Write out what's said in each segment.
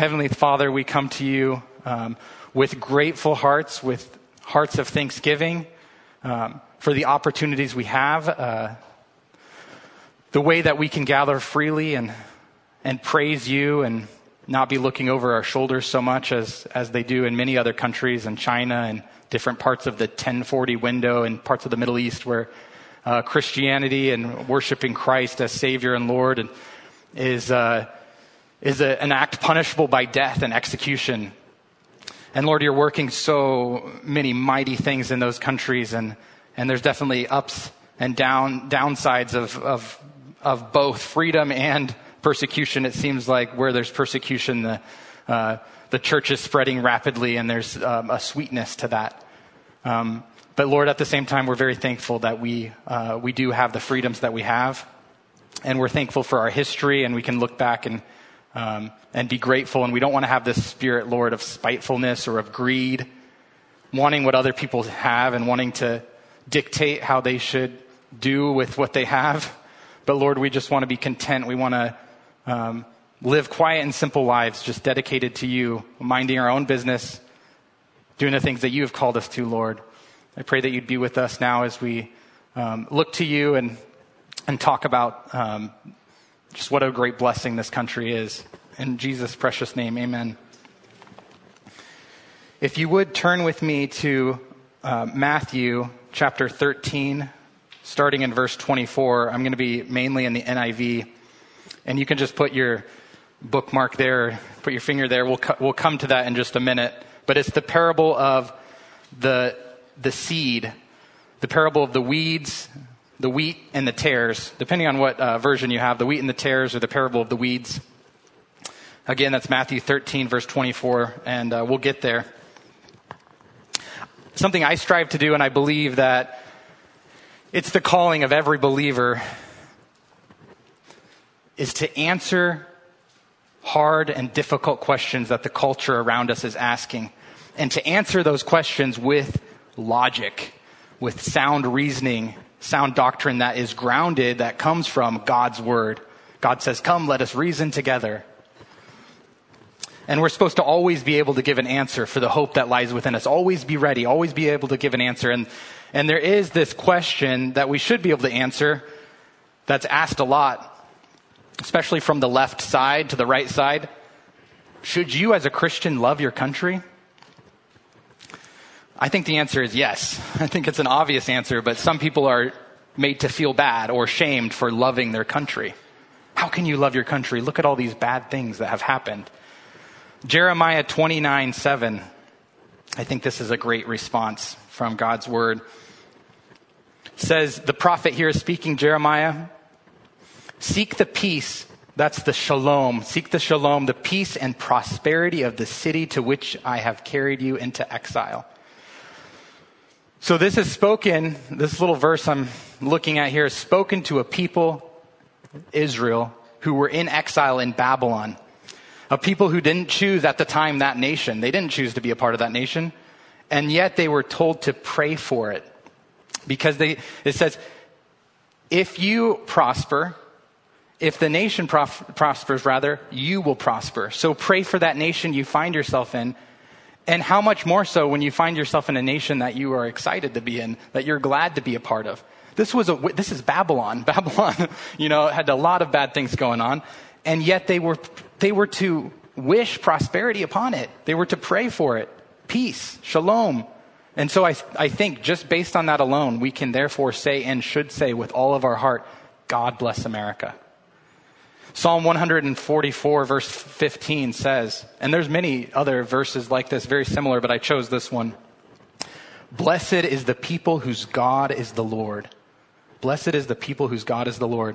Heavenly Father, we come to you with grateful hearts, with hearts of thanksgiving for the opportunities we have, the way that we can gather freely and praise you and not be looking over our shoulders so much as they do in many other countries, in China and different parts of the 1040 window and parts of the Middle East where Christianity and worshiping Christ as Savior and Lord is an act punishable by death and execution. And Lord, you're working so many mighty things in those countries, and there's definitely ups and downsides of both freedom and persecution. It seems like where there's persecution, the church is spreading rapidly, and there's a sweetness to that. But Lord, at the same time, we're very thankful that we do have the freedoms that we have, and we're thankful for our history, and we can look back and be grateful. And we don't want to have this spirit, Lord, of spitefulness or of greed, wanting what other people have and wanting to dictate how they should do with what they have. But Lord, we just want to be content. We want to live quiet and simple lives, just dedicated to you, minding our own business, doing the things that you have called us to, Lord. I pray that you'd be with us now as we look to you and talk about just what a great blessing this country is. In Jesus' precious name, amen. If you would turn with me to Matthew chapter 13, starting in verse 24. I'm going to be mainly in the NIV, and you can just put your bookmark there, put your finger there. We'll come to that in just a minute. But it's the parable of the seed, the parable of the weeds, the wheat and the tares, depending on what version you have, the wheat and the tares, or the parable of the weeds. Again, that's Matthew 13, verse 24, and we'll get there. Something I strive to do, and I believe that it's the calling of every believer, is to answer hard and difficult questions that the culture around us is asking, and to answer those questions with logic, with sound reasoning, sound doctrine that is grounded, that comes from God's word. God says, come, let us reason together. And we're supposed to always be able to give an answer for the hope that lies within us. Always be ready, always be able to give an answer. And there is this question that we should be able to answer that's asked a lot, especially from the left side to the right side. Should you as a Christian love your country? I think the answer is yes. I think it's an obvious answer, but some people are made to feel bad or shamed for loving their country. How can you love your country? Look at all these bad things that have happened. Jeremiah 29:7. I think this is a great response from God's word. Says, the prophet here is speaking, Jeremiah, seek the peace, that's the shalom, seek the shalom, the peace and prosperity of the city to which I have carried you into exile. So this is spoken, this little verse I'm looking at here is spoken to a people, Israel, who were in exile in Babylon. A people who didn't choose at the time that nation. They didn't choose to be a part of that nation. And yet they were told to pray for it. Because it says, if you prosper, if the nation prospers rather, you will prosper. So pray for that nation you find yourself in. And how much more so when you find yourself in a nation that you are excited to be in, that you're glad to be a part of. This is Babylon. Babylon, had a lot of bad things going on. And yet they were to wish prosperity upon it. They were to pray for it. Peace, shalom. And so I think just based on that alone, we can therefore say and should say with all of our heart, God bless America. Psalm 144 verse 15 says, and there's many other verses like this, very similar, but I chose this one. Blessed is the people whose God is the Lord. Blessed is the people whose God is the Lord.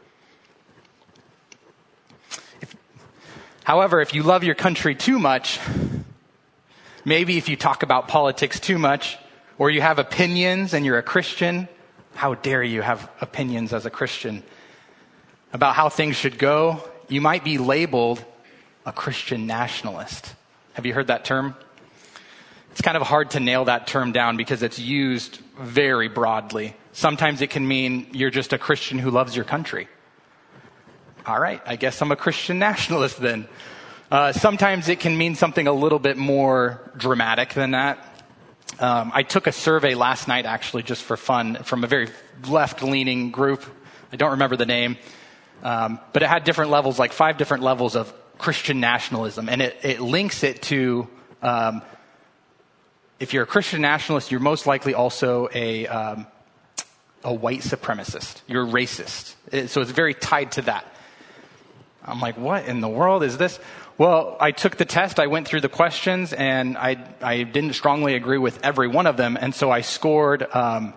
However, if you love your country too much, maybe if you talk about politics too much, or you have opinions and you're a Christian, how dare you have opinions as a Christian about how things should go, you might be labeled a Christian nationalist. Have you heard that term? It's kind of hard to nail that term down because it's used very broadly. Sometimes it can mean you're just a Christian who loves your country. All right, I guess I'm a Christian nationalist then. Sometimes it can mean something a little bit more dramatic than that. I took a survey last night, actually, just for fun, from a very left-leaning group. I don't remember the name. But it had different levels, like 5 different levels of Christian nationalism. And it links it to, if you're a Christian nationalist, you're most likely also a white supremacist. You're racist. So it's very tied to that. I'm like, what in the world is this? Well, I took the test, I went through the questions, and I didn't strongly agree with every one of them. And so I scored, I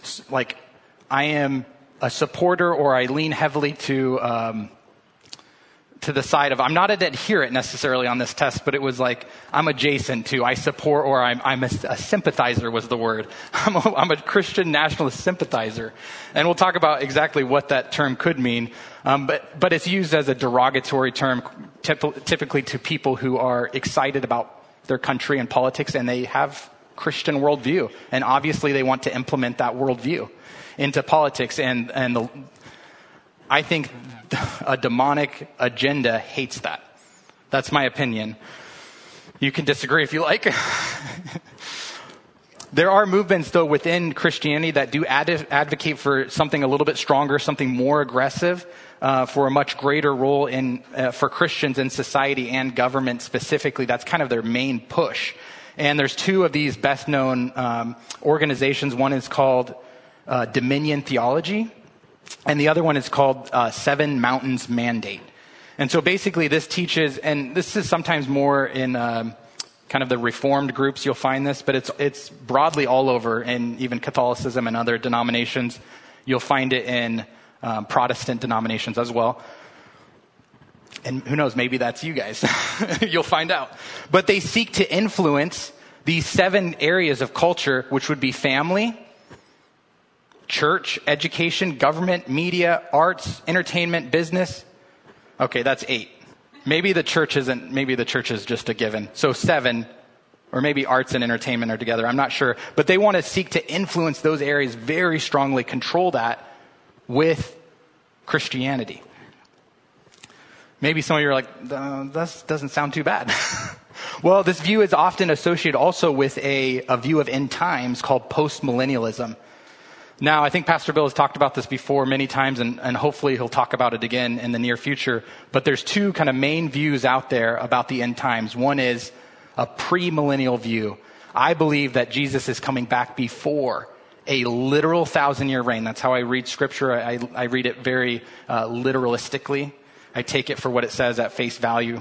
am a supporter, or I lean heavily to the side of, I'm not an adherent necessarily on this test, but it was like, I'm adjacent to, I support, or I'm a sympathizer was the word. I'm a Christian nationalist sympathizer. And we'll talk about exactly what that term could mean. But it's used as a derogatory term, typically to people who are excited about their country and politics, and they have Christian worldview. And obviously they want to implement that worldview into politics. And I think a demonic agenda hates that. That's my opinion. You can disagree if you like. There are movements, though, within Christianity that do advocate for something a little bit stronger, something more aggressive, for a much greater role for Christians in society and government specifically. That's kind of their main push. And there's 2 of these best-known organizations. One is called Dominion Theology, and the other one is called Seven Mountains Mandate. And so basically this teaches, and this is sometimes more in kind of the Reformed groups you'll find this, but it's broadly all over in even Catholicism and other denominations. You'll find it in Protestant denominations as well. And who knows, maybe that's you guys. You'll find out. But they seek to influence these 7 areas of culture, which would be family, church, education, government, media, arts, entertainment, business. Okay, that's 8. Maybe the church is just a given. So 7, or maybe arts and entertainment are together. I'm not sure. But they want to seek to influence those areas very strongly, control that with Christianity. Maybe some of you are like, that doesn't sound too bad. Well, this view is often associated also with a view of end times called postmillennialism. Now, I think Pastor Bill has talked about this before many times, and hopefully he'll talk about it again in the near future. But there's 2 kind of main views out there about the end times. One is a premillennial view. I believe that Jesus is coming back before a literal 1,000-year reign. That's how I read Scripture. I read it very literalistically. I take it for what it says at face value.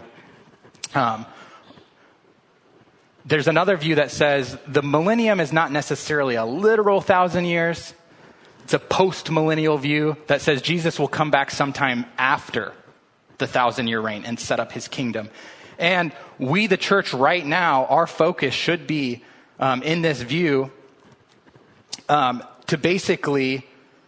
There's another view that says the millennium is not necessarily a literal 1,000 years. It's a post-millennial view that says Jesus will come back sometime after the 1,000-year reign and set up his kingdom. And we, the church right now, our focus should be in this view to basically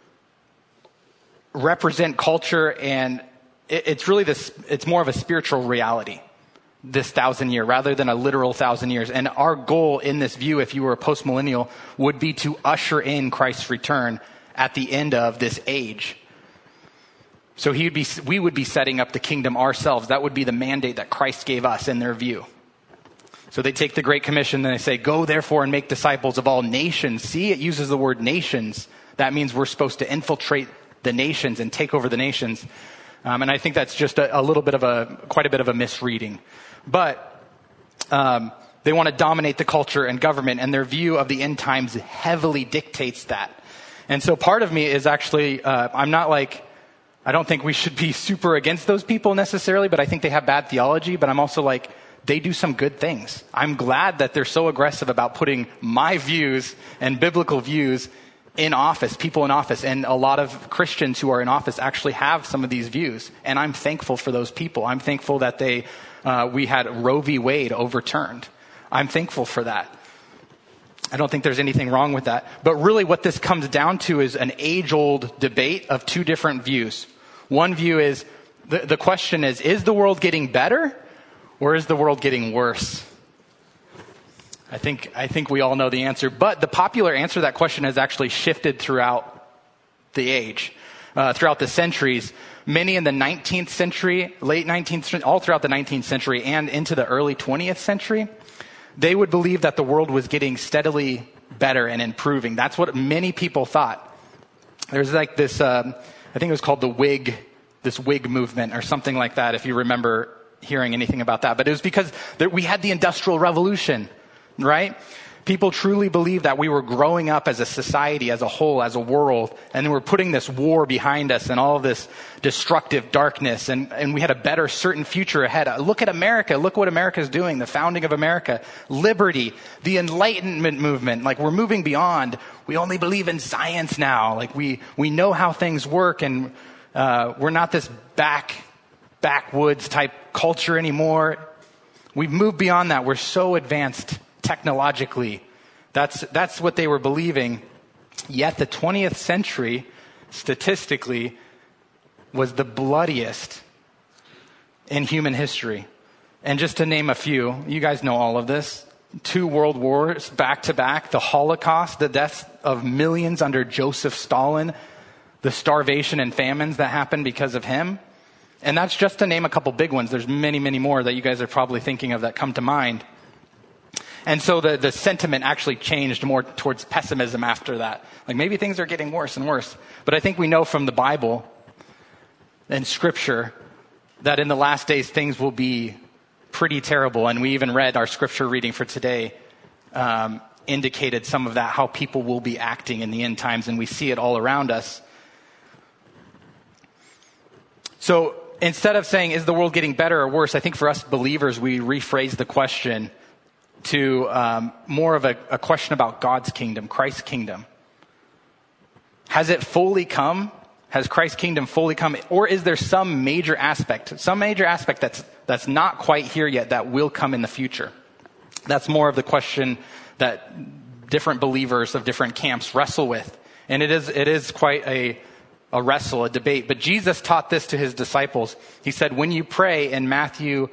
represent culture, and it's really it's more of a spiritual reality, this 1,000-year, rather than a literal 1,000 years. And our goal in this view, if you were a post-millennial, would be to usher in Christ's return at the end of this age. So we would be setting up the kingdom ourselves. That would be the mandate that Christ gave us in their view. So they take the Great Commission and they say, go therefore and make disciples of all nations. See, it uses the word nations. That means we're supposed to infiltrate the nations and take over the nations. And I think that's just quite a bit of a misreading. But they want to dominate the culture and government, and their view of the end times heavily dictates that. And so part of me is actually, I don't think we should be super against those people necessarily, but I think they have bad theology. But I'm also like, they do some good things. I'm glad that they're so aggressive about putting my views and biblical views in office, people in office. And a lot of Christians who are in office actually have some of these views. And I'm thankful for those people. I'm thankful that we had Roe v. Wade overturned. I'm thankful for that. I don't think there's anything wrong with that. But really what this comes down to is an age-old debate of 2 different views. One view is, the question is the world getting better or is the world getting worse? I think we all know the answer. But the popular answer to that question has actually shifted throughout the age. throughout the centuries. Many in the 19th century, late 19th century, all throughout the 19th century and into the early 20th century, they would believe that the world was getting steadily better and improving. That's what many people thought. There's like this, I think it was called this Whig movement or something like that, if you remember hearing anything about that. But it was because we had the Industrial Revolution, right? People truly believed that we were growing up as a society, as a whole, as a world, and we're putting this war behind us and all of this destructive darkness, and we had a better, certain future ahead. Look at America. Look what America's doing, the founding of America, liberty, the Enlightenment movement. Like, we're moving beyond. We only believe in science now. Like, we know how things work, and we're not this backwoods type culture anymore. We've moved beyond that. We're so advanced technologically. That's what they were believing. Yet the 20th century, statistically, was the bloodiest in human history. And just to name a few, you guys know all of this. 2 world wars back to back, the Holocaust, the deaths of millions under Joseph Stalin, the starvation and famines that happened because of him. And that's just to name a couple big ones. There's many, many more that you guys are probably thinking of that come to mind. And so the sentiment actually changed more towards pessimism after that. Like, maybe things are getting worse and worse. But I think we know from the Bible and Scripture that in the last days things will be pretty terrible. And we even read our Scripture reading for today indicated some of that, how people will be acting in the end times. And we see it all around us. So instead of saying, is the world getting better or worse? I think for us believers, we rephrase the question to more of a question about God's kingdom, Christ's kingdom. Has it fully come? Has Christ's kingdom fully come? Or is there some major aspect that's not quite here yet that will come in the future? That's more of the question that different believers of different camps wrestle with. And it is quite a wrestle, a debate. But Jesus taught this to his disciples. He said, when you pray in Matthew,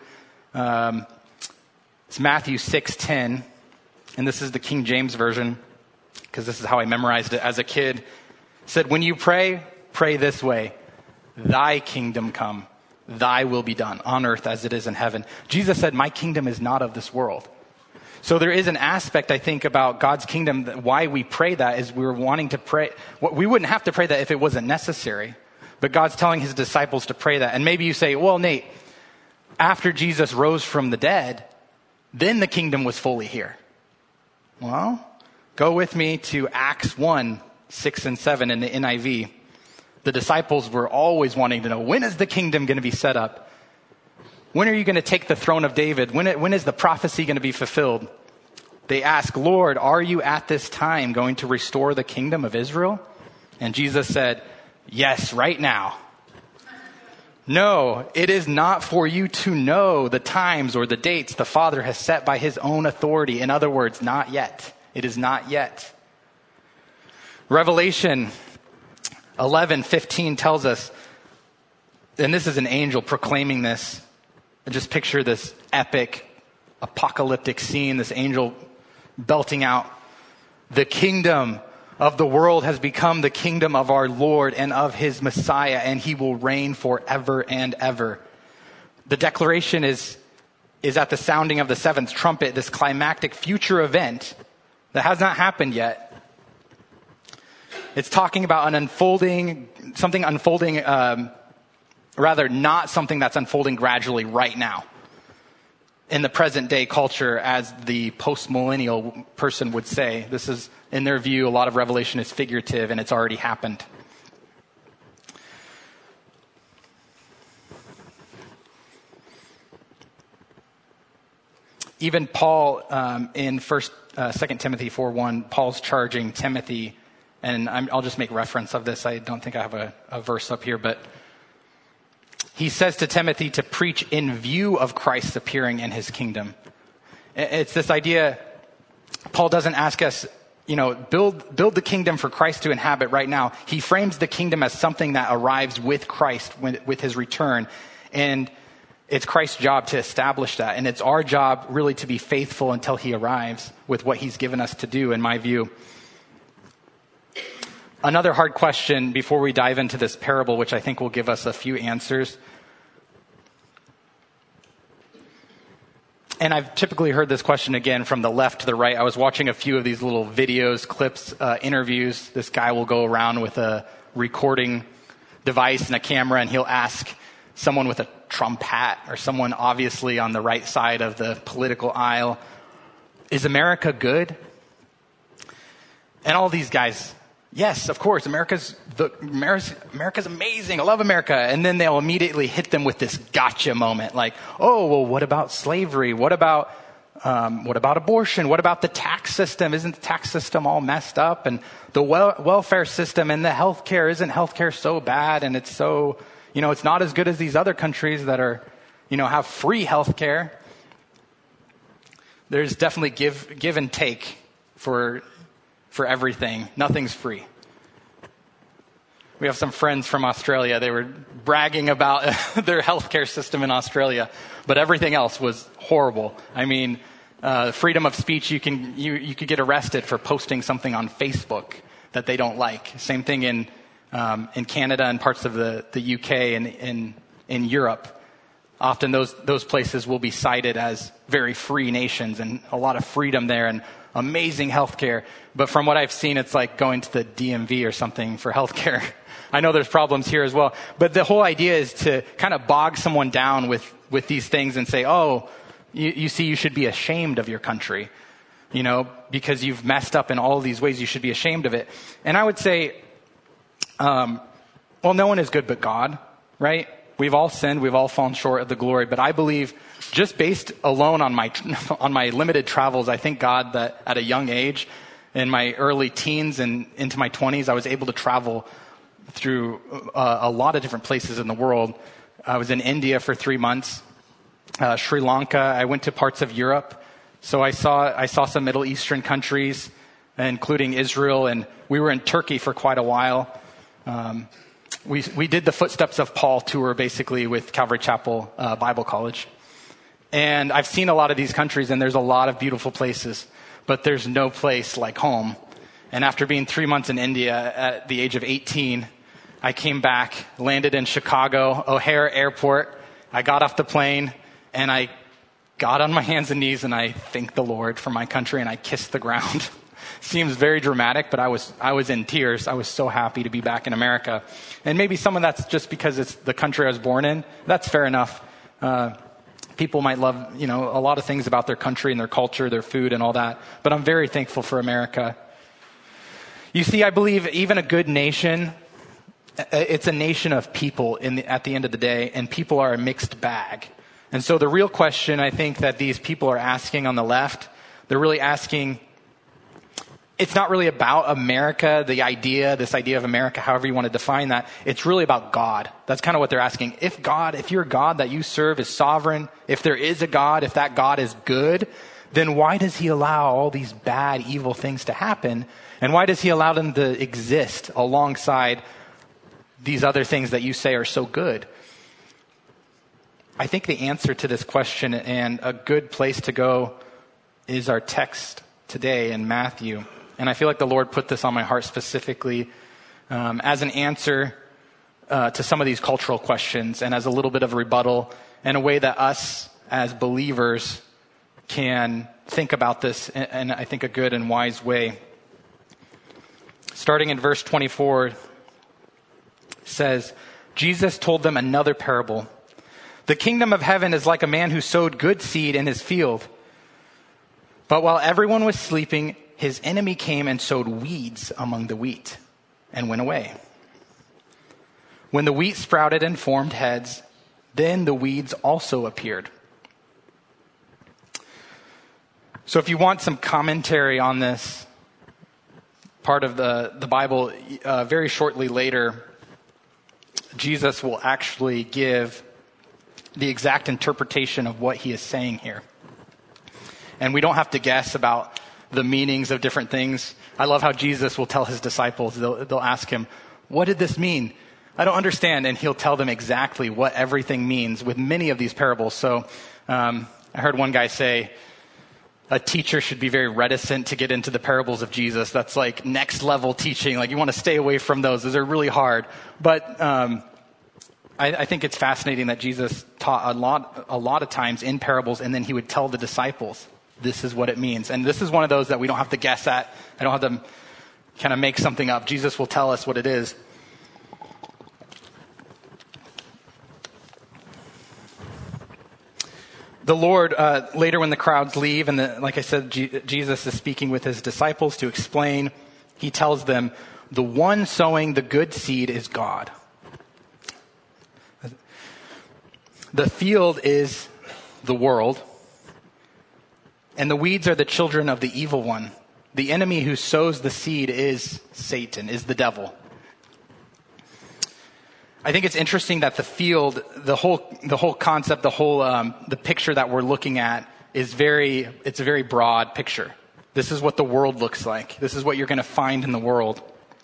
it's Matthew 6:10, and this is the King James Version, because this is how I memorized it as a kid. It said, when you pray, pray this way: thy kingdom come, thy will be done on earth as it is in heaven. Jesus said, my kingdom is not of this world. So there is an aspect, I think, about God's kingdom, that why we pray that is we're wanting to pray. We wouldn't have to pray that if it wasn't necessary, but God's telling his disciples to pray that. And maybe you say, well, Nate, after Jesus rose from the dead, then the kingdom was fully here. Well, go with me to Acts 1:6-7 in the NIV. The disciples were always wanting to know, when is the kingdom going to be set up? When are you going to take the throne of David? When is the prophecy going to be fulfilled? They ask, Lord, are you at this time going to restore the kingdom of Israel? And Jesus said, yes, right now. No, it is not for you to know the times or the dates the Father has set by his own authority. In other words, not yet. It is not yet. Revelation 11:15 tells us, and this is an angel proclaiming this. Just picture this epic apocalyptic scene, this angel belting out, the kingdom of the world has become the kingdom of our Lord and of his Messiah, and he will reign forever and ever. The declaration is at the sounding of the seventh trumpet, this climactic future event that has not happened yet. It's talking about not something that's unfolding gradually right now in the present day culture, as the post-millennial person would say. This is, in their view, a lot of Revelation is figurative and it's already happened. Even Paul, in 2 Timothy 4:1, Paul's charging Timothy, and I'll just make reference of this. I don't think I have a verse up here, but he says to Timothy to preach in view of Christ's appearing in his kingdom. It's this idea, Paul doesn't ask us, build the kingdom for Christ to inhabit right now. He frames the kingdom as something that arrives with Christ, with his return. And it's Christ's job to establish that. And it's our job really to be faithful until he arrives with what he's given us to do, in my view. Another hard question before we dive into this parable, which I think will give us a few answers. And I've typically heard this question again from the left to the right. I was watching a few of these little videos, clips, interviews. This guy will go around with a recording device and a camera, and he'll ask someone with a Trump hat or someone obviously on the right side of the political aisle, is America good? And all these guys, yes, of course, America's amazing. I love America. And then they'll immediately hit them with this gotcha moment. Like, oh, well, what about slavery? What about abortion? What about the tax system? Isn't the tax system all messed up? And the welfare system and the healthcare, isn't healthcare so bad? And it's so, it's not as good as these other countries that are, have free healthcare. There's definitely give and take for everything. Nothing's free. We have some friends from Australia. They were bragging about their healthcare system in Australia, but everything else was horrible. I mean, freedom of speech, you could get arrested for posting something on Facebook that they don't like. Same thing in Canada and parts of the UK and in Europe. Often those places will be cited as very free nations and a lot of freedom there and amazing healthcare. But from what I've seen, it's like going to the DMV or something for healthcare. I know there's problems here as well. But the whole idea is to kind of bog someone down with these things and say, oh, you see, you should be ashamed of your country, because you've messed up in all these ways. You should be ashamed of it. And I would say, no one is good but God, right? We've all sinned. We've all fallen short of the glory. But I believe, just based alone on my limited travels, I thank God that at a young age, in my early teens and into my 20s, I was able to travel through a lot of different places in the world. I was in India for 3 months, Sri Lanka. I went to parts of Europe. So I saw some Middle Eastern countries, including Israel, and we were in Turkey for quite a while. We did the Footsteps of Paul tour, basically, with Calvary Chapel Bible College. And I've seen a lot of these countries, and there's a lot of beautiful places, but there's no place like home. And after being 3 months in India at the age of 18, I came back, landed in Chicago, O'Hare Airport. I got off the plane, and I got on my hands and knees, and I thanked the Lord for my country, and I kissed the ground. Seems very dramatic, but I was in tears. I was so happy to be back in America. And maybe some of that's just because it's the country I was born in. That's fair enough. People might love, a lot of things about their country and their culture, their food and all that. But I'm very thankful for America. You see, I believe even a good nation, it's a nation of people at the end of the day, and people are a mixed bag. And so the real question I think that these people are asking on the left, they're really asking, it's not really about America, this idea of America, however you want to define that. It's really about God. That's kind of what they're asking. If your God that you serve is sovereign, if there is a God, if that God is good, then why does he allow all these bad, evil things to happen? And why does he allow them to exist alongside these other things that you say are so good? I think the answer to this question, and a good place to go, is our text today in Matthew. And I feel like the Lord put this on my heart specifically as an answer to some of these cultural questions, and as a little bit of a rebuttal, and a way that us as believers can think about this in I think a good and wise way. Starting in verse 24, says, Jesus told them another parable. The kingdom of heaven is like a man who sowed good seed in his field. But while everyone was sleeping, his enemy came and sowed weeds among the wheat and went away. When the wheat sprouted and formed heads, then the weeds also appeared. So if you want some commentary on this part of the Bible, very shortly later, Jesus will actually give the exact interpretation of what he is saying here. And we don't have to guess about the meanings of different things. I love how Jesus will tell his disciples, they'll ask him, what did this mean? I don't understand. And he'll tell them exactly what everything means with many of these parables. So I heard one guy say, a teacher should be very reticent to get into the parables of Jesus. That's like next level teaching. Like you want to stay away from those. Those are really hard. But I think it's fascinating that Jesus taught a lot of times in parables, and then he would tell the disciples, this is what it means. And this is one of those that we don't have to guess at. I don't have to kind of make something up. Jesus will tell us what it is. The Lord, later when the crowds leave, and like I said, Jesus is speaking with his disciples to explain. He tells them, the one sowing the good seed is God. The field is the world, and the weeds are the children of the evil one. The enemy who sows the seed is Satan, is the devil. I think it's interesting that the field, the whole concept, the picture that we're looking at it's a very broad picture. This is what the world looks like. This is what you're going to find in the world.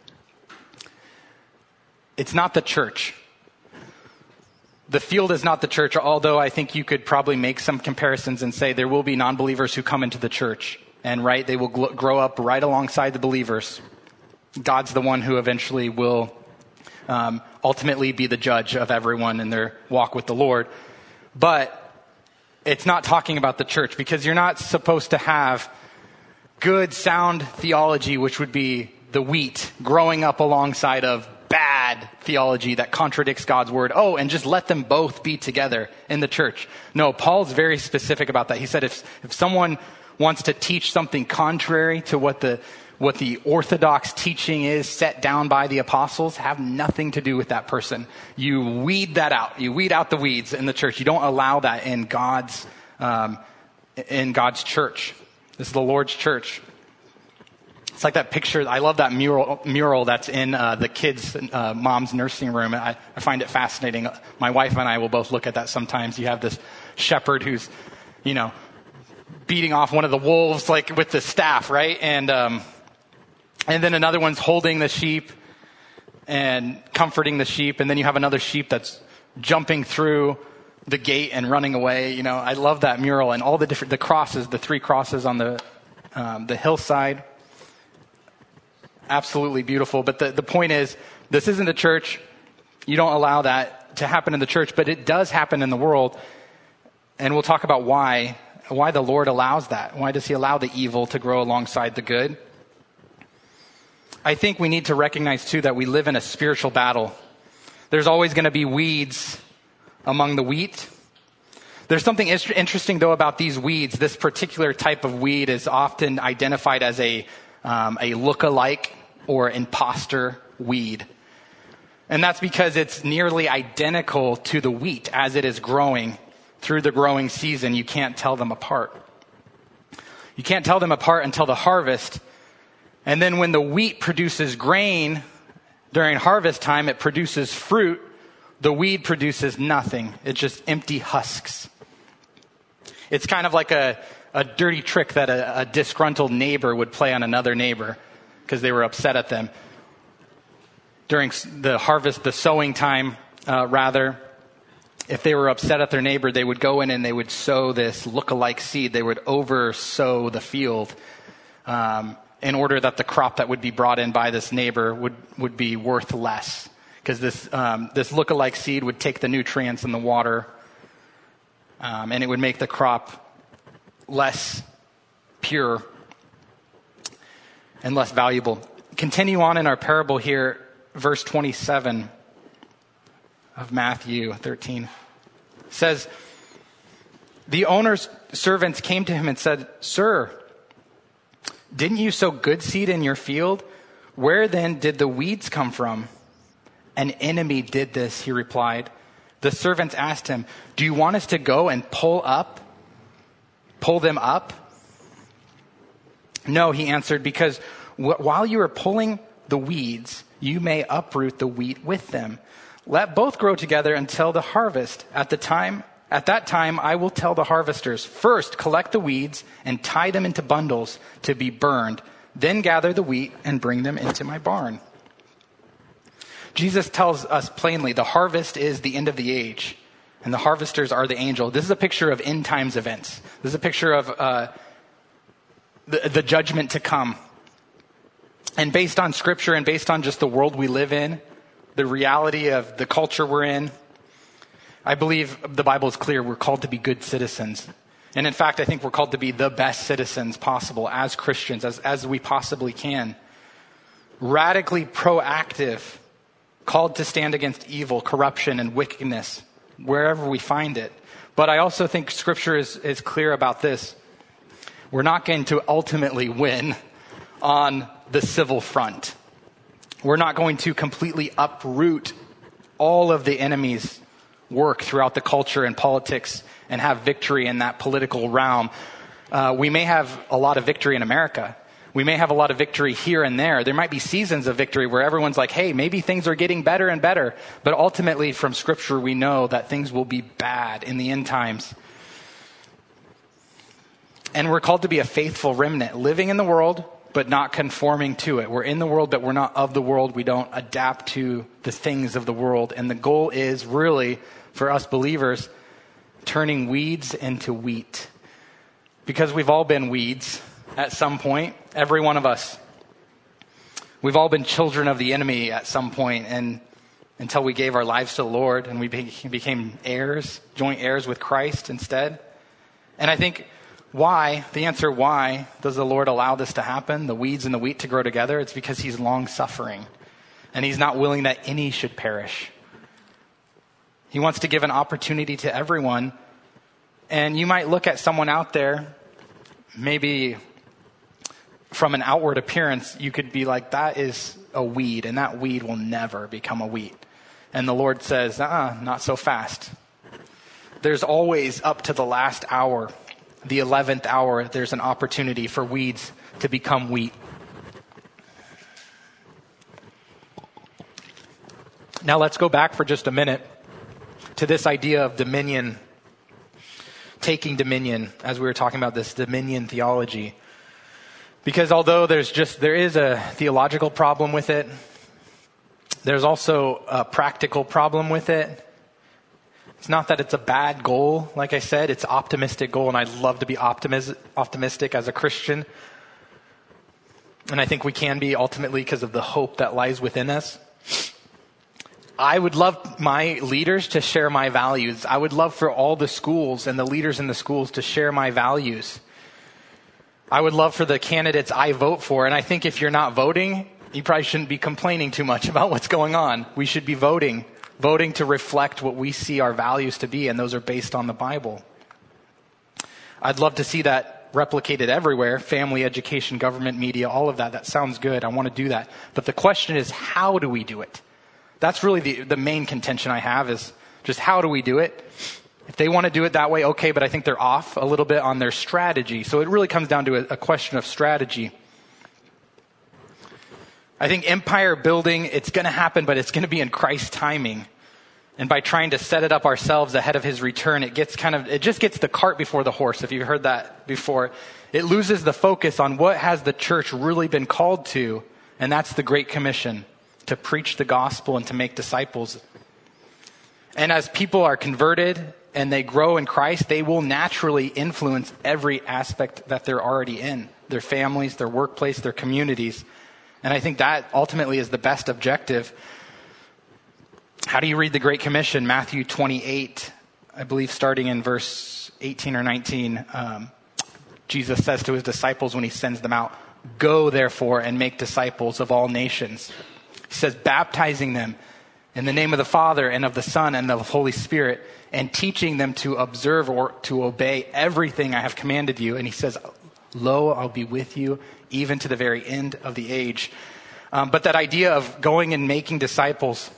It's not the church. The field is not the church, although I think you could probably make some comparisons and say there will be non-believers who come into the church. And they will grow up right alongside the believers. God's the one who eventually will ultimately be the judge of everyone in their walk with the Lord. But it's not talking about the church, because you're not supposed to have good, sound theology, which would be the wheat, growing up alongside of bad theology that contradicts God's word. Oh, and just let them both be together in the church. No, Paul's very specific about that. He said if someone wants to teach something contrary to what the orthodox teaching is set down by the apostles, have nothing to do with that person. You weed that out. You weed out the weeds in the church. You don't allow that in God's church. This is the Lord's church. It's like that picture. I love that mural that's in the kids' mom's nursing room. I find it fascinating. My wife and I will both look at that sometimes. You have this shepherd who's, beating off one of the wolves, like with the staff, right? And then another one's holding the sheep and comforting the sheep. And then you have another sheep that's jumping through the gate and running away. I love that mural and all the crosses, the 3 crosses on the hillside. Absolutely beautiful. But the point is, this isn't the church. You don't allow that to happen in the church, but it does happen in the world. And we'll talk about why the Lord allows that. Why does he allow the evil to grow alongside the good? I think we need to recognize too that we live in a spiritual battle. There's always going to be weeds among the wheat. There's something interesting though about these weeds. This particular type of weed is often identified as a look-alike or imposter weed. And that's because it's nearly identical to the wheat as it is growing through the growing season. You can't tell them apart. You can't tell them apart until the harvest. And then when the wheat produces grain during harvest time, it produces fruit. The weed produces nothing. It's just empty husks. It's kind of like a dirty trick that a disgruntled neighbor would play on another neighbor because they were upset at them. During the harvest, the sowing time, if they were upset at their neighbor, they would go in and they would sow this look-alike seed. They would over-sow the field in order that the crop that would be brought in by this neighbor would be worth less. Because this look-alike seed would take the nutrients in the water and it would make the crop less pure and less valuable. Continue on in our parable here, verse 27 of Matthew 13. Says, the owner's servants came to him and said, "Sir, didn't you sow good seed in your field? Where then did the weeds come from?" "An enemy did this," he replied. The servants asked him, "Do you want us to go and pull them up?" "No," he answered, "because while you are pulling the weeds, you may uproot the wheat with them. Let both grow together until the harvest. At that time, I will tell the harvesters, first collect the weeds and tie them into bundles to be burned. Then gather the wheat and bring them into my barn." Jesus tells us plainly the harvest is the end of the age and the harvesters are the angel. This is a picture of end times events. This is a picture of the judgment to come. And based on scripture and based on just the world we live in, the reality of the culture we're in, I believe the Bible is clear. We're called to be good citizens. And in fact, I think we're called to be the best citizens possible as Christians, as we possibly can. Radically proactive, called to stand against evil, corruption, and wickedness, wherever we find it. But I also think scripture is clear about this. We're not going to ultimately win on the civil front. We're not going to completely uproot all of the enemy's work throughout the culture and politics and have victory in that political realm. We may have a lot of victory in America. We may have a lot of victory here and there. There might be seasons of victory where everyone's like, hey, maybe things are getting better and better. But ultimately, from scripture, we know that things will be bad in the end times. And we're called to be a faithful remnant, living in the world, but not conforming to it. We're in the world, but we're not of the world. We don't adapt to the things of the world. And the goal is really, for us believers, turning weeds into wheat. Because we've all been weeds at some point, every one of us. We've all been children of the enemy at some point, and until we gave our lives to the Lord and we became heirs, joint heirs with Christ instead. And I think the answer why does the Lord allow this to happen, the weeds and the wheat to grow together? It's because he's long suffering and he's not willing that any should perish. He wants to give an opportunity to everyone. And you might look at someone out there, maybe from an outward appearance, you could be like, that is a weed, and that weed will never become a wheat. And the Lord says, not so fast. There's always up to the last hour, the 11th hour, there's an opportunity for weeds to become wheat. Now let's go back for just a minute to this idea of dominion, taking dominion, as we were talking about this dominion theology. Because although there is a theological problem with it, there's also a practical problem with it. It's not that it's a bad goal, like I said, it's an optimistic goal, and I love to be optimistic as a Christian. And I think we can be ultimately because of the hope that lies within us. I would love my leaders to share my values. I would love for all the schools and the leaders in the schools to share my values. I would love for the candidates I vote for, and I think if you're not voting, you probably shouldn't be complaining too much about what's going on. We should be voting to reflect what we see our values to be, and those are based on the Bible. I'd love to see that replicated everywhere, family, education, government, media, all of that. That sounds good. I want to do that. But the question is, how do we do it? That's really the main contention I have is just how do we do it? If they want to do it that way, okay, but I think they're off a little bit on their strategy. So it really comes down to a question of strategy. I think empire building, it's going to happen, but it's going to be in Christ's timing. And by trying to set it up ourselves ahead of his return, it just gets the cart before the horse, if you've heard that before. It loses the focus on what has the church really been called to, and that's the Great Commission, to preach the gospel and to make disciples. And as people are converted and they grow in Christ, they will naturally influence every aspect that they're already in, their families, their workplace, their communities. And I think that ultimately is the best objective. How do you read the Great Commission? Matthew 28, I believe starting in verse 18 or 19, Jesus says to his disciples when he sends them out, "Go therefore and make disciples of all nations." He says, baptizing them in the name of the Father and of the Son and of the Holy Spirit, and teaching them to observe or to obey everything I have commanded you. And he says, lo, I'll be with you even to the very end of the age. But that idea of going and making disciples,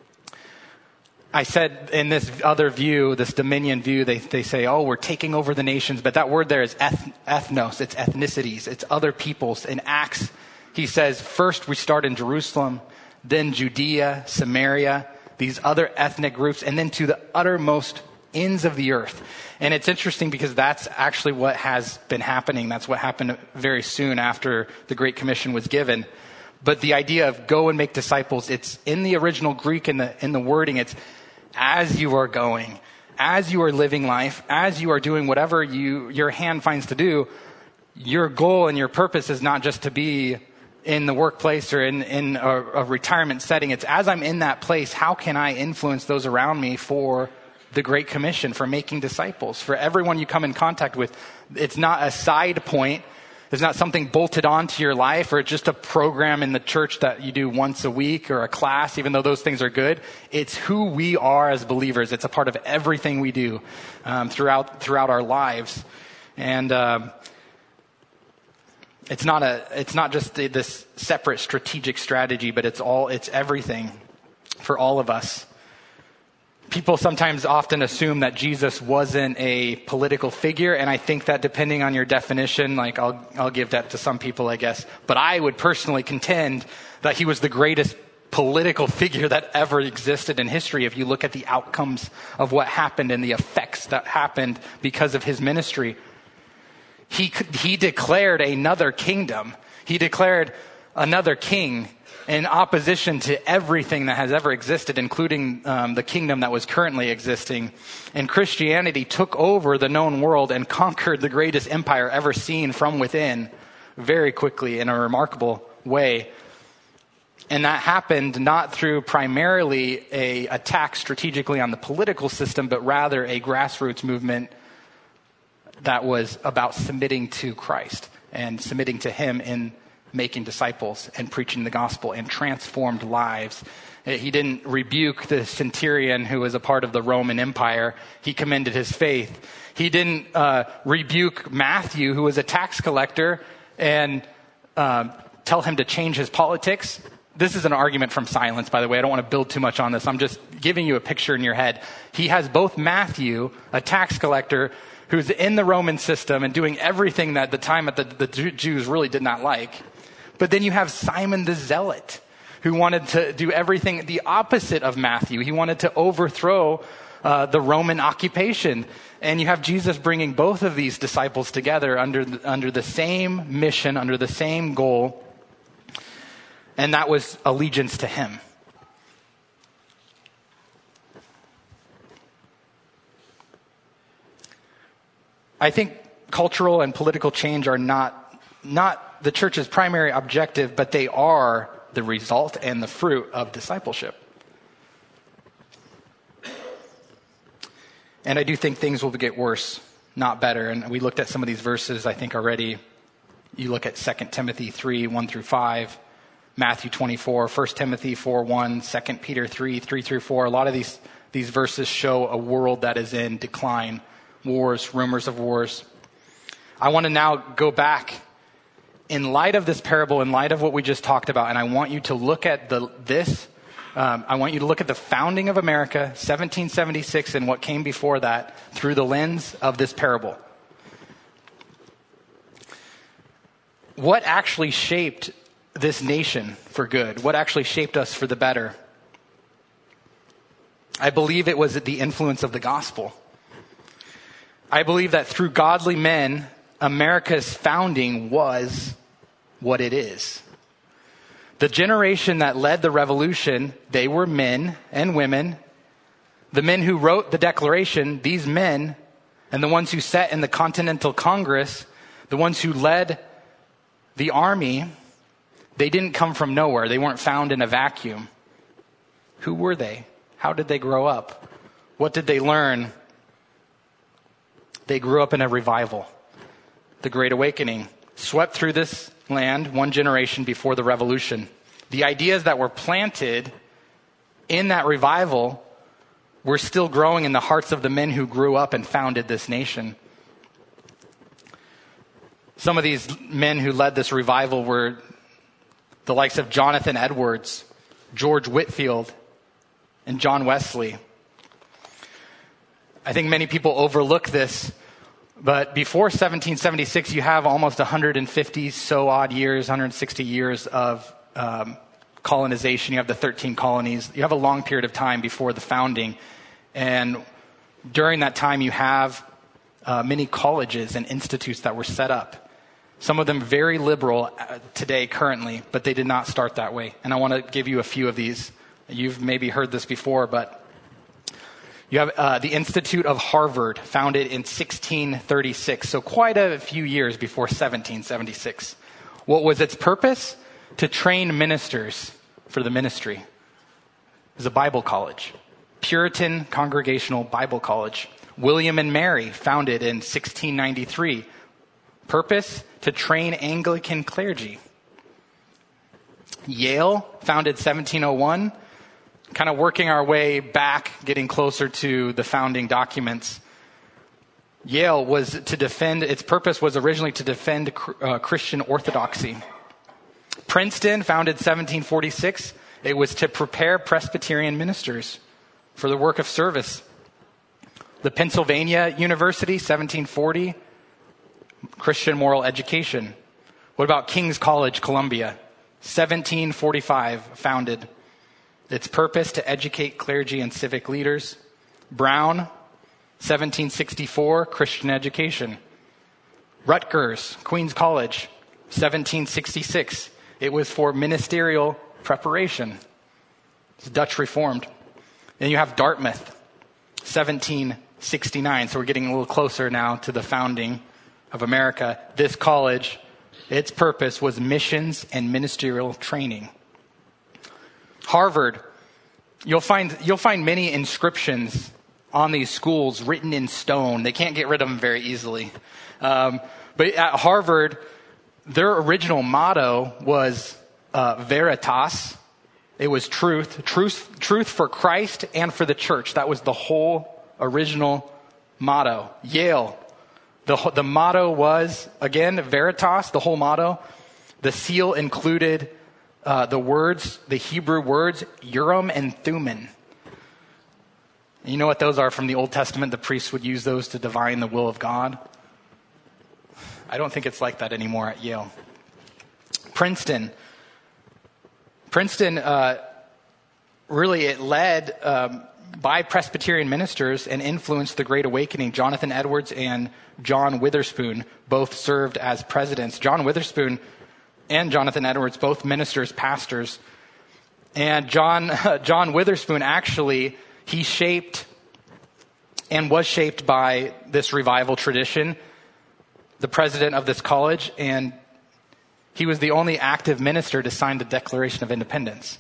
I said in this other view, this dominion view, they say, oh, we're taking over the nations. But that word there is ethnos, it's ethnicities, it's other peoples. In Acts, he says, first we start in Jerusalem, then Judea, Samaria, these other ethnic groups, and then to the uttermost ends of the earth. And it's interesting because that's actually what has been happening. That's what happened very soon after the Great Commission was given. But the idea of go and make disciples, it's in the original Greek in the wording, it's as you are going, as you are living life, as you are doing whatever your hand finds to do, your goal and your purpose is not just to be in the workplace or in a retirement setting. It's as I'm in that place, how can I influence those around me for the Great Commission, for making disciples, for everyone you come in contact with? It's not a side point. It's not something bolted onto your life, or just a program in the church that you do once a week, or a class, even though those things are good. It's who we are as believers. It's a part of everything we do throughout our lives. And it's not just this separate strategic strategy, but it's everything for all of us. People sometimes often assume that Jesus wasn't a political figure, and I think that depending on your definition, like I'll give that to some people, I guess. But I would personally contend that he was the greatest political figure that ever existed in history. If you look at the outcomes of what happened and the effects that happened because of his ministry, he declared another kingdom. He declared another king in opposition to everything that has ever existed, including the kingdom that was currently existing. And Christianity took over the known world and conquered the greatest empire ever seen from within very quickly in a remarkable way. And that happened not through primarily an attack strategically on the political system, but rather a grassroots movement that was about submitting to Christ and submitting to him in making disciples and preaching the gospel, and transformed lives. He didn't rebuke the centurion who was a part of the Roman Empire. He commended his faith. He didn't rebuke Matthew, who was a tax collector, and tell him to change his politics. This is an argument from silence, by the way. I don't want to build too much on this. I'm just giving you a picture in your head. He has both Matthew, a tax collector, who's in the Roman system and doing everything that at the time the Jews really did not like. But then you have Simon the Zealot, who wanted to do everything the opposite of Matthew. He wanted to overthrow the Roman occupation. And you have Jesus bringing both of these disciples together under the same mission, under the same goal. And that was allegiance to him. I think cultural and political change are not the church's primary objective, but they are the result and the fruit of discipleship. And I do think things will get worse, not better. And we looked at some of these verses, I think, already. You look at 2 Timothy 3, 1 through 5, Matthew 24, 1 Timothy 4, 1, 2 Peter 3, 3 through 4. A lot of these verses show a world that is in decline, wars, rumors of wars. I want to now go back in light of this parable, in light of what we just talked about, and I want you to look at I want you to look at the founding of America, 1776, and what came before that through the lens of this parable. What actually shaped this nation for good? What actually shaped us for the better? I believe it was the influence of the gospel. I believe that through godly men, America's founding was what it is. The generation that led the revolution, they were men and women. The men who wrote the Declaration, these men, and the ones who sat in the Continental Congress, the ones who led the army, they didn't come from nowhere. They weren't found in a vacuum. Who were they? How did they grow up? What did they learn? They grew up in a revival. The Great Awakening swept through this land one generation before the revolution. The ideas that were planted in that revival were still growing in the hearts of the men who grew up and founded this nation. Some of these men who led this revival were the likes of Jonathan Edwards, George Whitefield, and John Wesley. I think many people overlook this, but before 1776, you have almost 150 so odd years, 160 years of colonization. You have the 13 colonies. You have a long period of time before the founding. And during that time, you have many colleges and institutes that were set up. Some of them very liberal today, currently, but they did not start that way. And I want to give you a few of these. You've maybe heard this before, but You have the Institute of Harvard, founded in 1636, so quite a few years before 1776. What was its purpose? To train ministers for the ministry. It was a Bible college, Puritan Congregational Bible College. William and Mary, founded in 1693. Purpose? To train Anglican clergy. Yale, founded 1701. Kind of working our way back, getting closer to the founding documents. Yale was to defend, its purpose was originally to defend Christian orthodoxy. Princeton, founded 1746, it was to prepare Presbyterian ministers for the work of service. The Pennsylvania University, 1740, Christian moral education. What about King's College, Columbia? 1745, founded. Its purpose to educate clergy and civic leaders. Brown, 1764, Christian education. Rutgers, Queen's College, 1766. It was for ministerial preparation. It's Dutch Reformed. Then you have Dartmouth, 1769. So we're getting a little closer now to the founding of America. This college, its purpose was missions and ministerial training. Harvard, you'll find many inscriptions on these schools written in stone. They can't get rid of them very easily. But at Harvard, their original motto was Veritas. It was truth for Christ and for the church. That was the whole original motto. Yale, the motto was, again, Veritas, the whole motto. The seal included the Hebrew words, Urim and Thummim. You know what those are from the Old Testament? The priests would use those to divine the will of God. I don't think it's like that anymore at Yale. Princeton, really it led by Presbyterian ministers and influenced the Great Awakening. Jonathan Edwards and John Witherspoon both served as presidents. John Witherspoon and Jonathan Edwards, both ministers, pastors. And John Witherspoon, actually, he shaped and was shaped by this revival tradition, the president of this college, and he was the only active minister to sign the Declaration of Independence.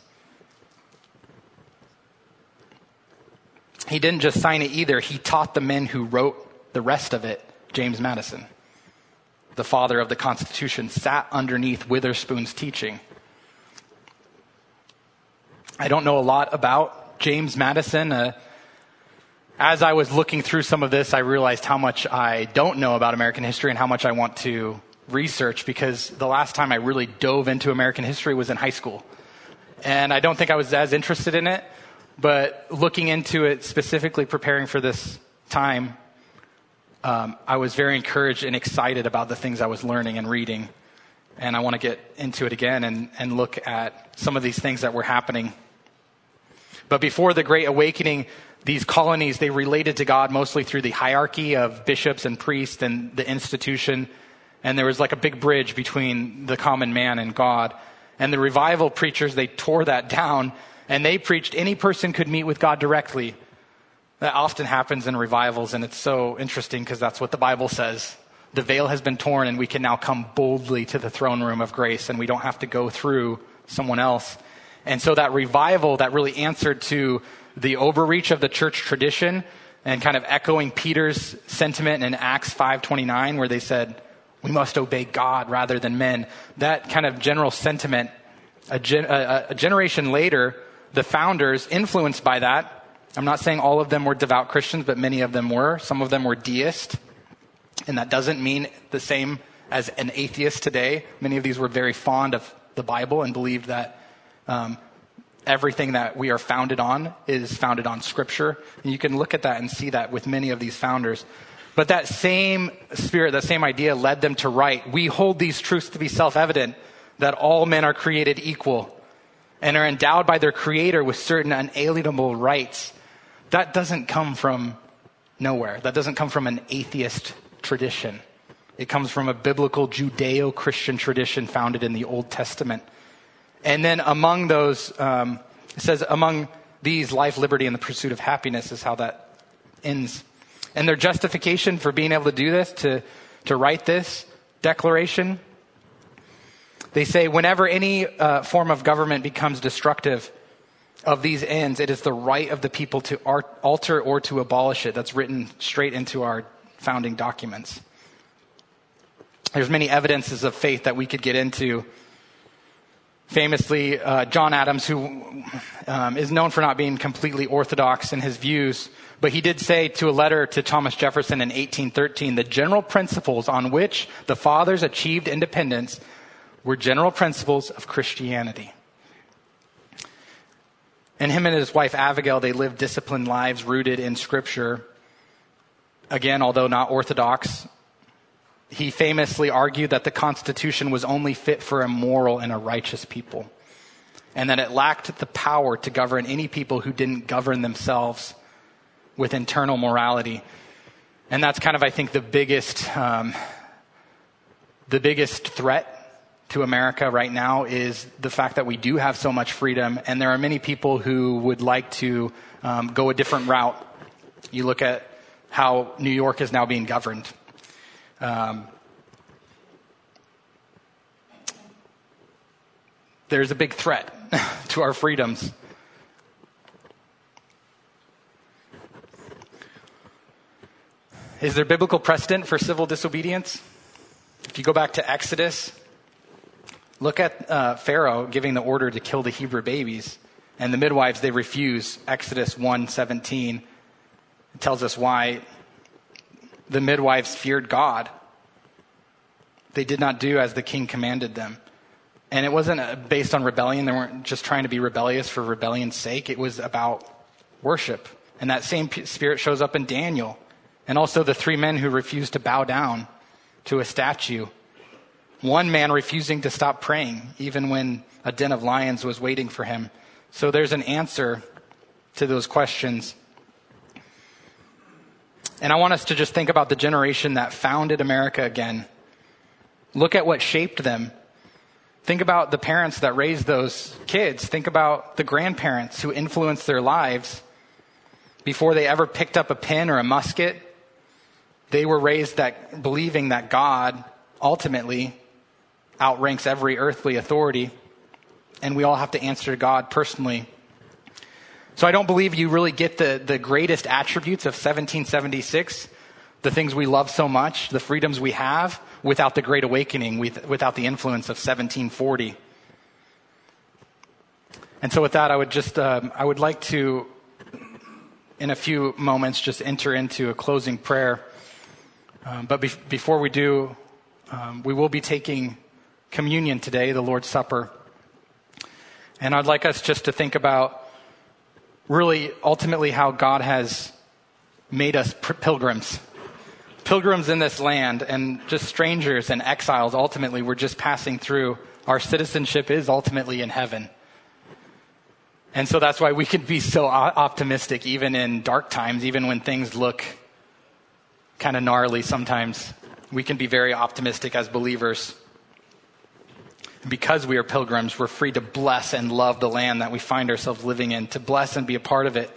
He didn't just sign it either. He taught the men who wrote the rest of it. James Madison, the father of the Constitution, sat underneath Witherspoon's teaching. I don't know a lot about James Madison. As I was looking through some of this, I realized how much I don't know about American history and how much I want to research, because the last time I really dove into American history was in high school. And I don't think I was as interested in it, but looking into it, specifically preparing for this time, I was very encouraged and excited about the things I was learning and reading. And I want to get into it again and look at some of these things that were happening. But before the Great Awakening, these colonies, they related to God mostly through the hierarchy of bishops and priests and the institution. And there was like a big bridge between the common man and God. And the revival preachers, they tore that down, and they preached any person could meet with God directly. That often happens in revivals, and it's so interesting because that's what the Bible says. The veil has been torn, and we can now come boldly to the throne room of grace, and we don't have to go through someone else. And so that revival that really answered to the overreach of the church tradition, and kind of echoing Peter's sentiment in Acts 5:29, where they said, we must obey God rather than men. That kind of general sentiment, a generation later, the founders, influenced by that, I'm not saying all of them were devout Christians, but many of them were. Some of them were deist. And that doesn't mean the same as an atheist today. Many of these were very fond of the Bible and believed that everything that we are founded on is founded on Scripture. And you can look at that and see that with many of these founders. But that same spirit, that same idea led them to write, we hold these truths to be self-evident, that all men are created equal and are endowed by their Creator with certain unalienable rights. That doesn't come from nowhere. That doesn't come from an atheist tradition. It comes from a biblical Judeo-Christian tradition founded in the Old Testament. And then among those, it says, among these, life, liberty, and the pursuit of happiness is how that ends. And their justification for being able to do this, to write this declaration, they say whenever any form of government becomes destructive of these ends, it is the right of the people to alter or to abolish it. That's written straight into our founding documents. There's many evidences of faith that we could get into. Famously, John Adams, who is known for not being completely orthodox in his views, but he did say to a letter to Thomas Jefferson in 1813, the general principles on which the fathers achieved independence were general principles of Christianity. And him and his wife Abigail, they lived disciplined lives rooted in Scripture. Again, although not orthodox, he famously argued that the Constitution was only fit for a moral and a righteous people, and that it lacked the power to govern any people who didn't govern themselves with internal morality. And that's kind of, I think, the biggest threat to America right now is the fact that we do have so much freedom, and there are many people who would like to go a different route. You look at how New York is now being governed. There's a big threat to our freedoms. Is there biblical precedent for civil disobedience? If you go back to Exodus, look at Pharaoh giving the order to kill the Hebrew babies, and the midwives, they refuse. Exodus 1:17 tells us why. The midwives feared God. They did not do as the king commanded them. And it wasn't based on rebellion. They weren't just trying to be rebellious for rebellion's sake. It was about worship. And that same spirit shows up in Daniel. And also the 3 men who refused to bow down to a statue. One man refusing to stop praying, even when a den of lions was waiting for him. So there's an answer to those questions. And I want us to just think about the generation that founded America again. Look at what shaped them. Think about the parents that raised those kids. Think about the grandparents who influenced their lives before they ever picked up a pen or a musket. They were raised that believing that God ultimately outranks every earthly authority, and we all have to answer to God personally. So I don't believe you really get the greatest attributes of 1776, the things we love so much, the freedoms we have, without the Great Awakening, without the influence of 1740. And so with that, I would like to, in a few moments, just enter into a closing prayer. But before we do, we will be taking communion today, the Lord's Supper. And I'd like us just to think about really ultimately how God has made us pilgrims in this land, and just strangers and exiles. Ultimately, we're just passing through. Our citizenship is ultimately in heaven. And so that's why we can be so optimistic even in dark times, even when things look kind of gnarly sometimes. We can be very optimistic as believers. Because we are pilgrims, we're free to bless and love the land that we find ourselves living in, to bless and be a part of it.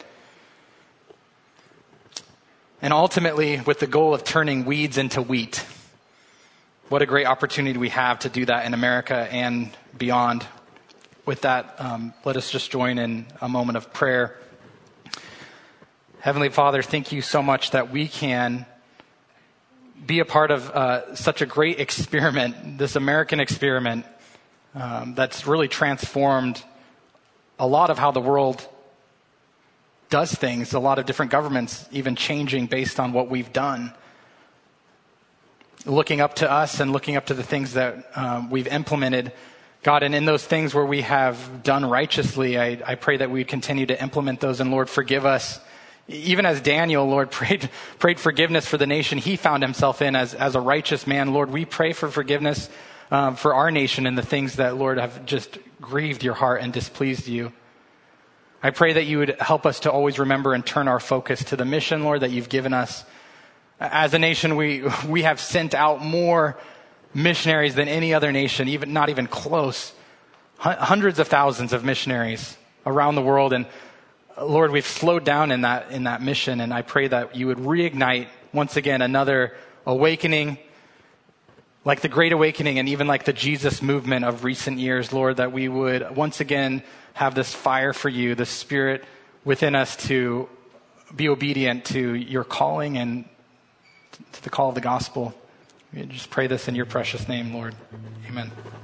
And ultimately, with the goal of turning weeds into wheat. What a great opportunity we have to do that in America and beyond. With that, let us just join in a moment of prayer. Heavenly Father, thank you so much that we can be a part of such a great experiment, this American experiment, that's really transformed a lot of how the world does things, a lot of different governments even changing based on what we've done. Looking up to us and looking up to the things that we've implemented, God, and in those things where we have done righteously, I pray that we continue to implement those, and Lord, forgive us. Even as Daniel, Lord, prayed forgiveness for the nation he found himself in as a righteous man. Lord, we pray for forgiveness for our nation and the things that, Lord, have just grieved your heart and displeased you. I pray that you would help us to always remember and turn our focus to the mission, Lord, that you've given us. As a nation, we have sent out more missionaries than any other nation, not even close. Hundreds of thousands of missionaries around the world. And Lord, we've slowed down in that mission, and I pray that you would reignite once again another awakening, like the Great Awakening and even like the Jesus movement of recent years, Lord, that we would once again have this fire for you, the Spirit within us to be obedient to your calling and to the call of the gospel. We just pray this in your precious name, Lord. Amen.